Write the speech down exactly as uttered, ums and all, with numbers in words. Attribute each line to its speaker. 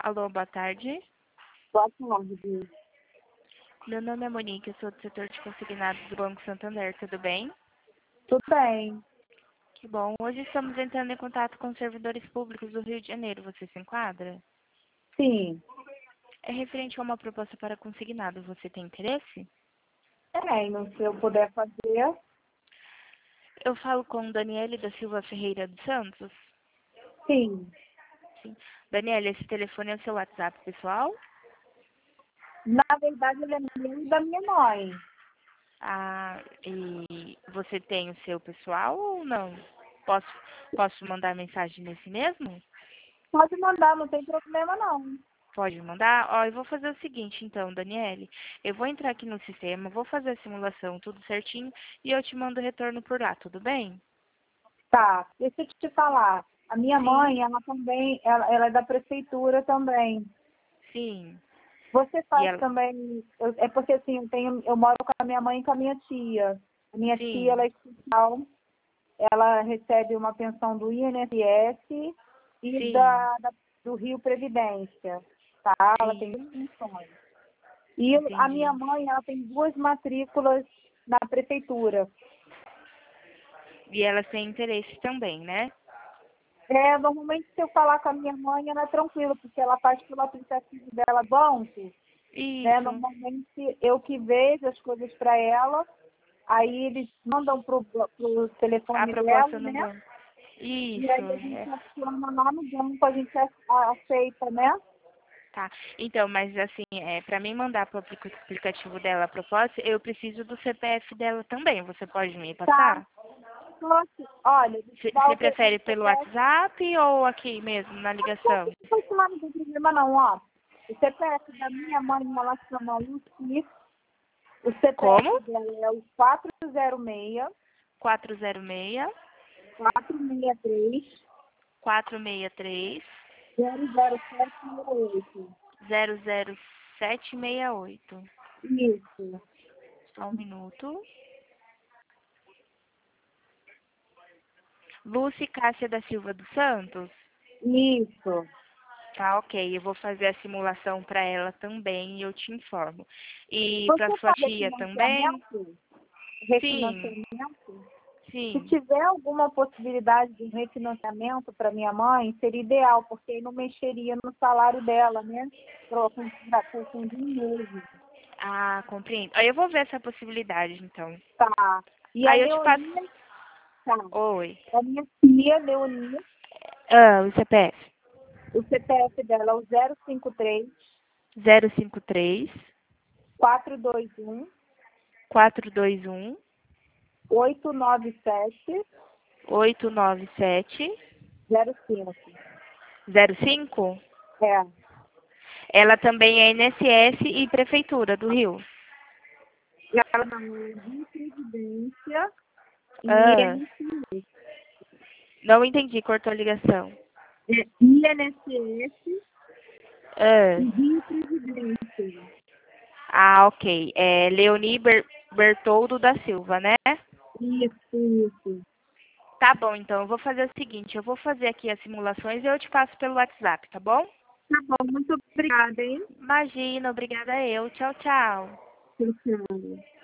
Speaker 1: Alô, boa tarde.
Speaker 2: Boa tarde.
Speaker 1: Meu nome é Monique, eu sou do setor de consignados do Banco Santander, tudo bem?
Speaker 2: Tudo bem.
Speaker 1: Que bom. Hoje estamos entrando em contato com os servidores públicos do Rio de Janeiro. Você se enquadra?
Speaker 2: Sim.
Speaker 1: É referente a uma proposta para consignado. Você tem interesse?
Speaker 2: Tenho. Se eu puder fazer.
Speaker 1: Eu falo com Daniele da Silva Ferreira dos Santos.
Speaker 2: Sim.
Speaker 1: Sim. Daniele, esse telefone é o seu WhatsApp pessoal?
Speaker 2: Na verdade, ele é meu e da minha mãe.
Speaker 1: Ah, e você tem o seu pessoal ou não? Posso, posso mandar mensagem nesse mesmo?
Speaker 2: Pode mandar, não tem problema não.
Speaker 1: Pode mandar? Ó, eu vou fazer o seguinte, então, Daniele. Eu vou entrar aqui no sistema, vou fazer a simulação tudo certinho e eu te mando o retorno por lá, tudo bem?
Speaker 2: Tá. Deixa eu te falar. A minha
Speaker 1: Sim,
Speaker 2: mãe, ela também, ela, ela é da prefeitura também.
Speaker 1: sim.
Speaker 2: Você
Speaker 1: E
Speaker 2: faz
Speaker 1: ela,
Speaker 2: também. eu- é porque assim, eu, tenho, eu moro com a minha mãe e com a minha tia. A minha tia, ela
Speaker 1: sim,
Speaker 2: é especial. Ela recebe uma pensão do I N S S e
Speaker 1: sim,
Speaker 2: da, da- do Rio Previdência, tá? Ela tem
Speaker 1: sim,
Speaker 2: duas pensões. E eu- a minha
Speaker 1: entendi.
Speaker 2: mãe, ela tem duas matrículas na prefeitura.
Speaker 1: E elas têm interesse também, né?
Speaker 2: É, normalmente, se eu falar com a minha mãe, ela é tranquila, porque ela faz pelo aplicativo dela banco, né?
Speaker 1: Isso,
Speaker 2: Normalmente, eu que vejo as coisas para ela, aí eles mandam pro, pro
Speaker 1: a
Speaker 2: telefone dela,
Speaker 1: proposta no
Speaker 2: né?
Speaker 1: banco.
Speaker 2: E
Speaker 1: Isso,
Speaker 2: aí a
Speaker 1: é.
Speaker 2: gente aciona lá no banco, a gente a- aceita, né?
Speaker 1: Tá. Então, mas assim, é, para mim mandar pro aplica- aplicativo dela a proposta, eu preciso do C P F dela também. Você pode me
Speaker 2: Tá.
Speaker 1: passar?
Speaker 2: Posso, olha, dá
Speaker 1: Você
Speaker 2: o P- o
Speaker 1: prefere pelo
Speaker 2: C P F.
Speaker 1: WhatsApp ou aqui mesmo, na ligação?
Speaker 2: Não foi lá, não tem problema não, ó. O C P F da minha mãe, ela chama Luci. O
Speaker 1: Como?
Speaker 2: C P F dela é o quatro zero seis,
Speaker 1: quatro zero seis,
Speaker 2: quatro seis três,
Speaker 1: quatro seis três,
Speaker 2: zero zero sete seis oito.
Speaker 1: zero zero sete seis oito.
Speaker 2: Isso,
Speaker 1: Só um minuto. Lúcia Cássia da Silva dos Santos?
Speaker 2: isso.
Speaker 1: Tá, ok. Eu vou fazer a simulação para ela também e eu te informo. E para
Speaker 2: Você
Speaker 1: sua
Speaker 2: faz
Speaker 1: tia também?
Speaker 2: refinanciamento?
Speaker 1: Sim,
Speaker 2: Refinanciamento? Se
Speaker 1: sim.
Speaker 2: tiver alguma possibilidade de refinanciamento para minha mãe, seria ideal, porque aí não mexeria no salário dela, né? Para com dinheiro.
Speaker 1: Ah, compreendo. Aí eu vou ver essa possibilidade, então.
Speaker 2: Tá. E a
Speaker 1: Aí eu te passo.
Speaker 2: Leonia, tá.
Speaker 1: Oi.
Speaker 2: A minha tia, Leonia,
Speaker 1: Ah, o C P F.
Speaker 2: o C P F dela é o zero cinco três,
Speaker 1: zero cinco três,
Speaker 2: quatro dois um,
Speaker 1: quatro dois um,
Speaker 2: oito nove sete,
Speaker 1: oito nove sete,
Speaker 2: zero cinco.
Speaker 1: zero cinco.
Speaker 2: É.
Speaker 1: Ela também é I N S S e Prefeitura do Rio.
Speaker 2: E ela não é de previdência e
Speaker 1: Ah, não entendi, cortou a ligação.
Speaker 2: é I N S S
Speaker 1: Ah,
Speaker 2: e Rio Previdência.
Speaker 1: ah, ok. É Leoni Ber Bertoldo da Silva, né?
Speaker 2: Isso, isso.
Speaker 1: Tá bom, então eu vou fazer o seguinte, eu vou fazer aqui as simulações e eu te passo pelo WhatsApp, tá bom?
Speaker 2: Tá bom, muito obrigada, hein?
Speaker 1: Imagina, obrigada eu. Tchau, tchau.
Speaker 2: Tchau, tchau.